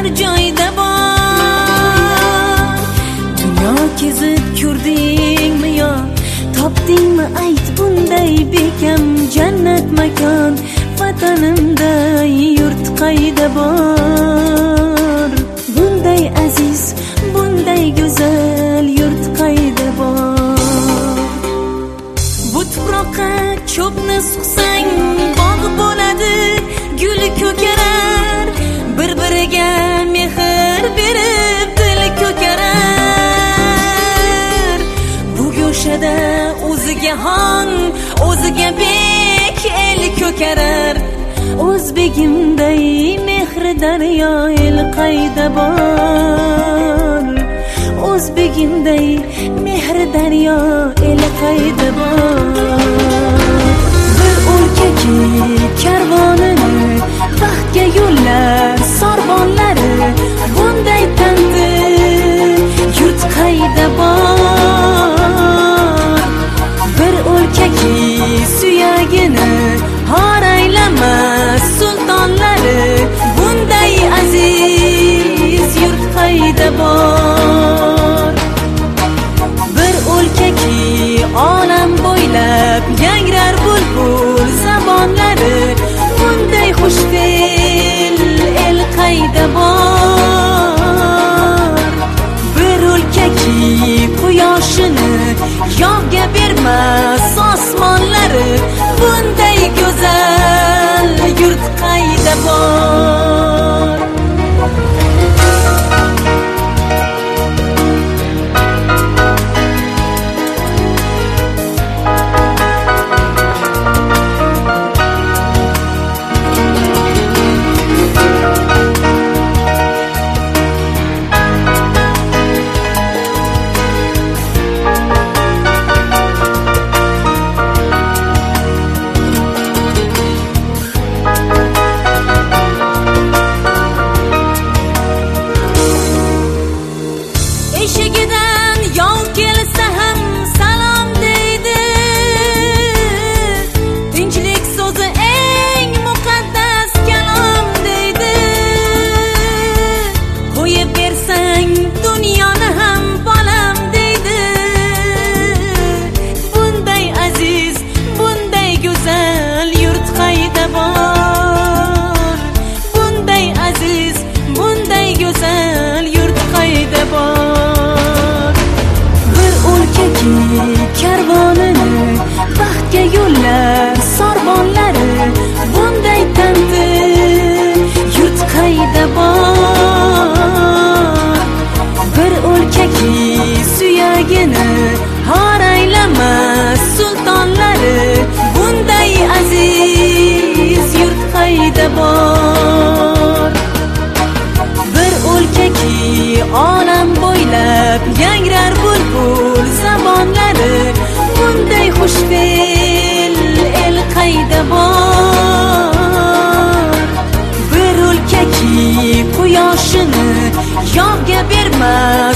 joyda bor. Dunyo kezib ko'rdingmi yo, topdingmi ayt bunday bekam jannat makon, vatanimda yurt qayda bor. Bunday aziz, bunday go'zal yurt qayda bor. Bu tuproqqa cho'pni suqsang bog' bo'ladi, guli ko'karar, bir-biriga mehr berib dil ko'karar. Bu go'shada o'ziga xon, o'ziga bek el ko'karar. O'zbegimday mehri daryo el qayda bor. O'zbegimday mehri daryo el qayda bor. Bir o'rkaki karvonini baxtga yo'llar sorbonlari, bunday tanti yurt qayda bor. Bir o'rkaki suyagini horaylamas sultonlari, bunday aziz yurt qayda bor. Bir o'lkaki olam bo'ylab yangrar bulbul zamonlari, bunday xushfe'l el qayda bor. Bir o'lkaki quyoshini yovga bermas osmonlari, bunday go'zal yurt qayda bor. Eshigidan yov kelsa ham salom deydi. Tinchlik so'zi eng muqaddas kalom deydi. Qo'yib bersang dunyoni ham bolam deydi. Bunday aziz, bunday go'zal yurt qayda bor. Bunday aziz, bunday go'zal yurt qayda bor. Karvonini baxtga yo'llar sorbonlari, bunday tanti yurt qayda bor. Bir o'lkaki suyagini horaylamas sultonlari, bunday aziz yurt qayda bor. Bir o'lkaki olam bo'ylab yangrar bulbul zamonlari, bunday xushfe'l el qayda bor. Bir o'lkaki quyoshini yovga bermas